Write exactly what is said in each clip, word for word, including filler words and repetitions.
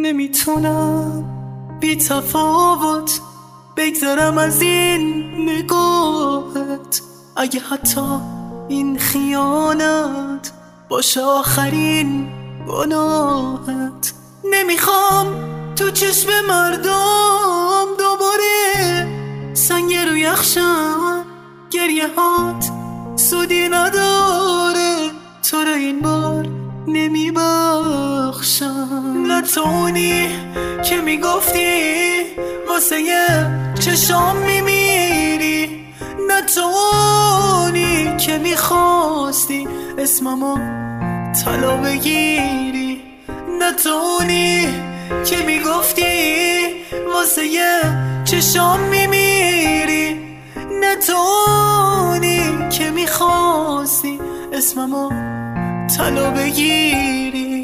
نمیتونم بی تفاوت بگذرم از این نگاهت، اگه حتی این خیانت باشه آخرین گناهت. نمیخوام تو چشم مردم دوباره سنگ رو یخشم، گریه هات سودی نداره، تو رو این بار نمیبخشم. نه تو اونی که میگفتی واسه یه چشام میمیری، نه تو اونی که میخواستی اسممو طلا بگیری، نه تو اونی که میگفتی واسه یه چشام میمیری، نه تو اونی که میخواستی اسممو طلا بگیری.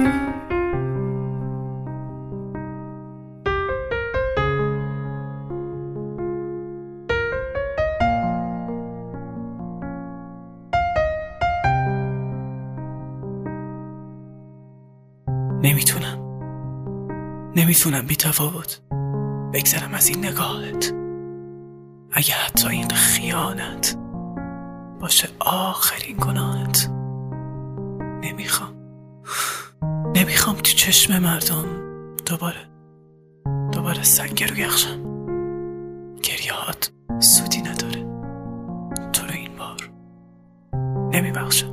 نمیتونم نمیتونم بی تفاوت بگذرم از این نگاهت، اگه حتی این خیانت باشه آخرین گناهت. نمیخوام نمیخوام تو چشم مردم دوباره دوباره سنگ رو یخشم، گریهات سودی نداره، تو رو این بار نمیبخشم.